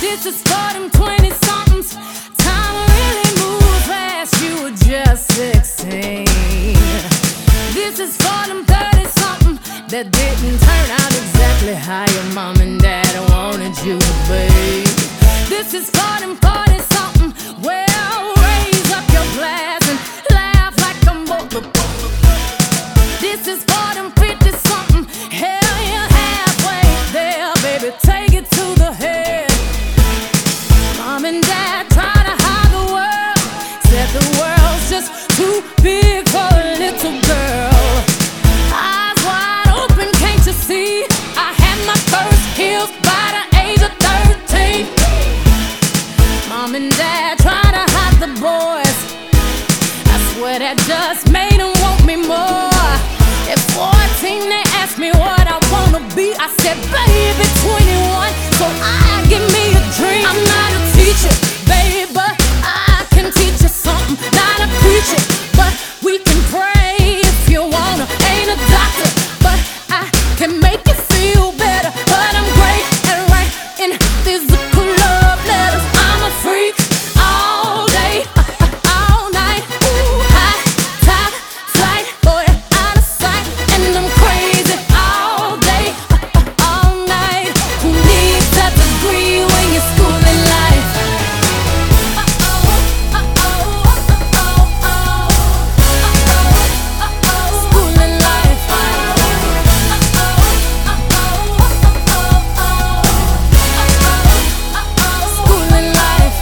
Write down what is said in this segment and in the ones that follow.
This is for them 20-somethings. Time really moves fast, you were just 16. This is for them 30-something that didn't turn out exactly how your mom and dad wanted you to be. This is for them 40-something. Well, raise up your glass and laugh like a motherfucker. This is for them 50-something. Hell, you're halfway there, baby. Take it to the head. Mom and dad try to hide the world. Said the world's just too big for a little girl. Eyes wide open, can't you see? I had my first kiss by the age of 13. Mom and dad try to hide the boys. I swear that just made them want me more. At 14 they asked me what I wanna be. I said, baby, 21, so I give me a dream. I'm not a teacher, baby, but I can teach you something. Not a preacher, but we can pray if you wanna. Ain't a doctor, but I can make you feel better. But I'm great at writing physical love letters. I'm a freak all day, all night. Ooh, high top flight, boy, out of sight. And I'm crazy all day, all night. Who needs a degree when you're schooling life? Schooling life. Schooling life.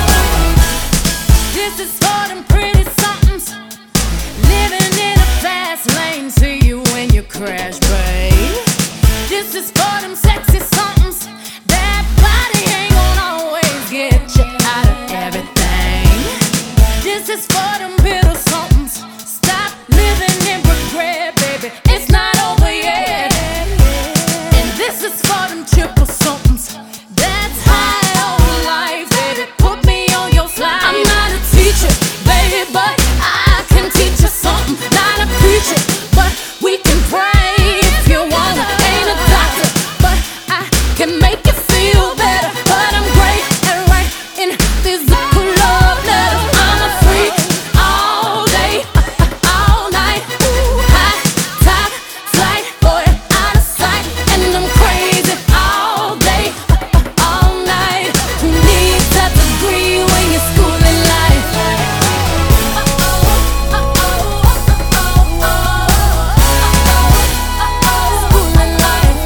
This is for them pretty somethings. Living in a fast lane, see you when you crash, babe. This is for them sexy somethings. That body ain't gonna always get you out of everything. This is for them bitter somethings. Stop living in regret, baby. It's not over yet. And this is for them triple somethings. That's high on life, baby. Put me on your slide. I'm not a teacher, baby, but I can teach you something. Not a preacher, but we can pray if you wanna. Ain't a doctor, but I can make you feel better. But I'm great at writing physical love letters. I'm a freak all day, all night. Ooh, high top flight, boy, out of sight. And I'm crazy all day, all night. Who needs a degree when you're schooling life? Schooling life.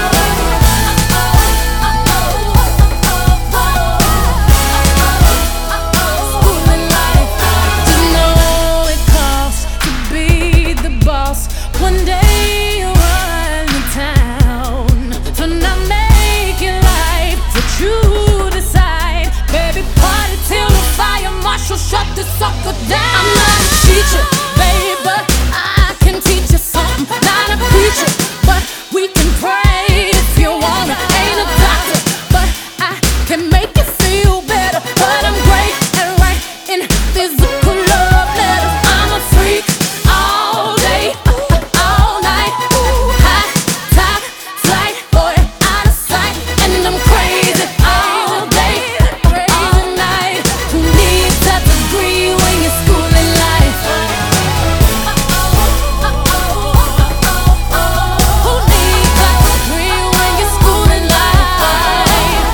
Schooling life. Just know it costs to be the boss. One day you'll run the town. So now make your life what you decide. Baby, party till the fire marshal shut this sucker down. I'm not a teacher, baby, but I can teach you something. Not a preacher, but we can pray if you wanna. Ain't a doctor, but I can make you feel better. But I'm great at writing physical love letters. I'm a freak all day, all night. Ooh, high top flight, boy, out of sight. And I'm crazy all day, all night. Who needs a degree when you're schooling life? Who needs a degree when you're schooling life?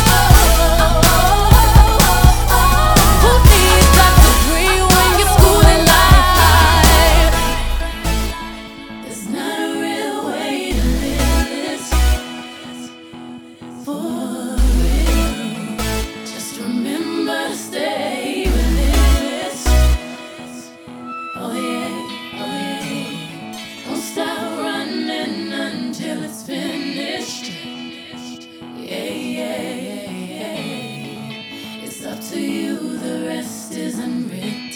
Who needs a degree when you're schooling life? There's not a real way to live this for real. Just remember to stay within this. Oh yeah, oh yeah. Don't stop running until it's finished. Yeah, yeah, yeah, yeah. It's up to you, the rest is unwritten.